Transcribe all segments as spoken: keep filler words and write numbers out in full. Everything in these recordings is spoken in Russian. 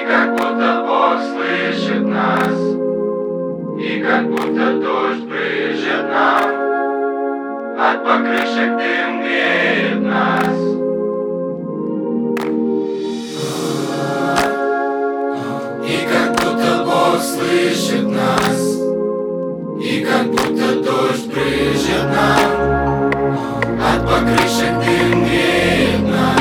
как будто Бог слышит нас, и как будто дождь брызжет нам, от покрышек дым греет нас. И как будто Бог слышит нас, и как будто дождь брызжет нам, от покрышек дым греет нас.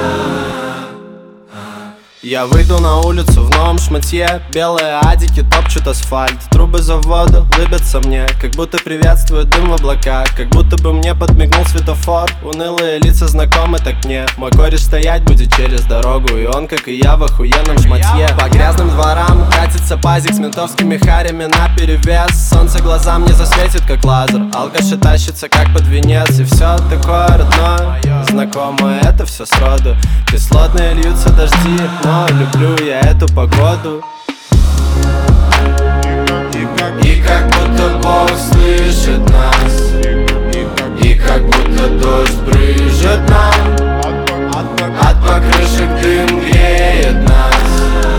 Я выйду на улицу в новом шматье, белые адики топчут асфальт, трубы завода улыбятся мне, как будто приветствуют дым в облаках, как будто бы мне подмигнул светофор. Унылые лица знакомы так мне. Мой кореш стоять будет через дорогу, и он, как и я, в охуенном шматье. По грязным дворам катится пазик с ментовскими харями наперевес. Солнце глазам не засветит, как лазер, алкаши тащится, как под венец. И все такое родное, знакомое, это все сроду. Кислотные льются дожди, но люблю я эту погоду. И как будто Бог слышит нас, и как будто дождь брызжет нам, от покрышек дым греет нас.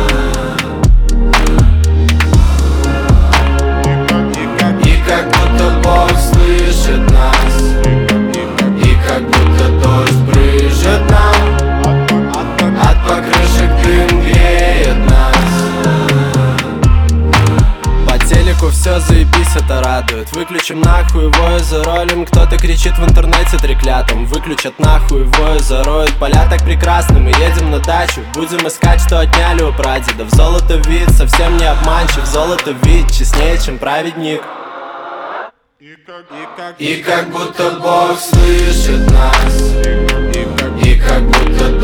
И как будто Бог слышит нас, и как будто дождь брызжет нам, от покрышек дым греет нас. По телеку все заебись, это радует. Выключим нахуй его и заролим. Кто-то кричит в интернете треклятом. Выключат нахуй его и зароют. Поля так прекрасны, мы едем на дачу. Будем искать, что отняли у прадедов. Золото вид совсем не обманчив. Золото вид честнее, чем праведник. И как будто Бог слышит нас, и как будто